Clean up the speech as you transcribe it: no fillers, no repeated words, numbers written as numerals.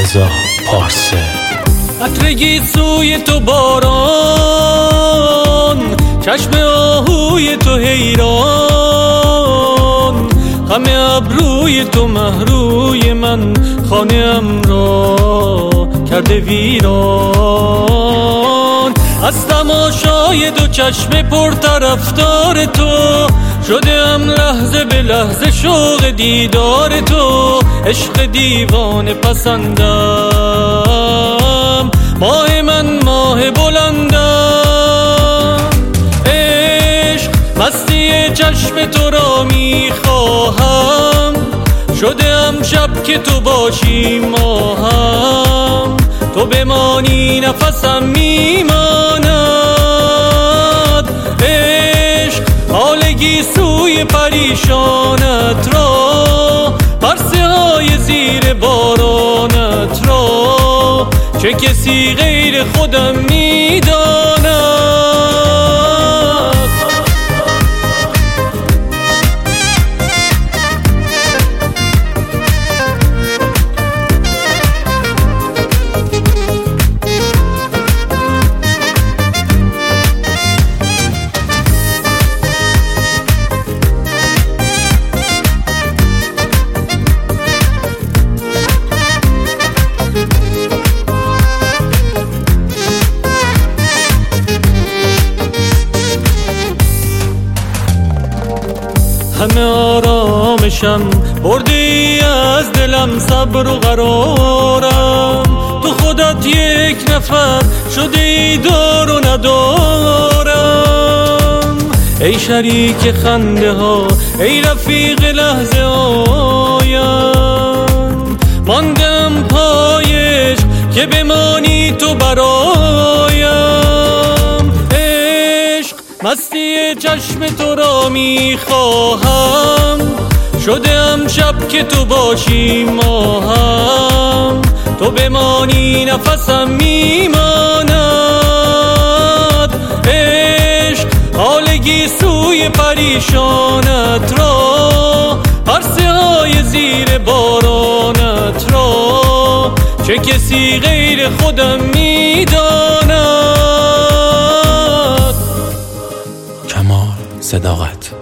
رضا پارسه. عطر سوی تو باران، چشم آهوی تو حیران، همه ابروی تو مهروی من خانه‌ام را کرده ویران. از تماشای دو چشم پرطرفدار تو شده‌ام لحظه به لحظه شوق دیدار تو. عشق دیوانه پسندم، ماه من ماه بلندم. عشق مستی چشم تو را میخواهم، شده‌ام شب که تو باشی ماهم. تو بمانی نفسم میماند. عشق حالگی سوی پریشانت را، پرسه های زیر بارانت را، چه کسی غیر خودم میداند. همه آرامشم بردی از دلم، صبر و قرارم. تو خودت یک نفر شده ای دار و ندارم. ای شریک خنده ها، ای رفیق لحظه هایم، ماندم پای عشق که بمانی تو برایم. عشق مستی چشم تو را میخواهم، شده‌ام شب که تو باشی ماهم. تو بمانی نفسم میماند. عشق حالگی سوی پریشانت را، پرسه های زیر بارانت را، چه کسی غیر خودم میداند. کمال صداقت.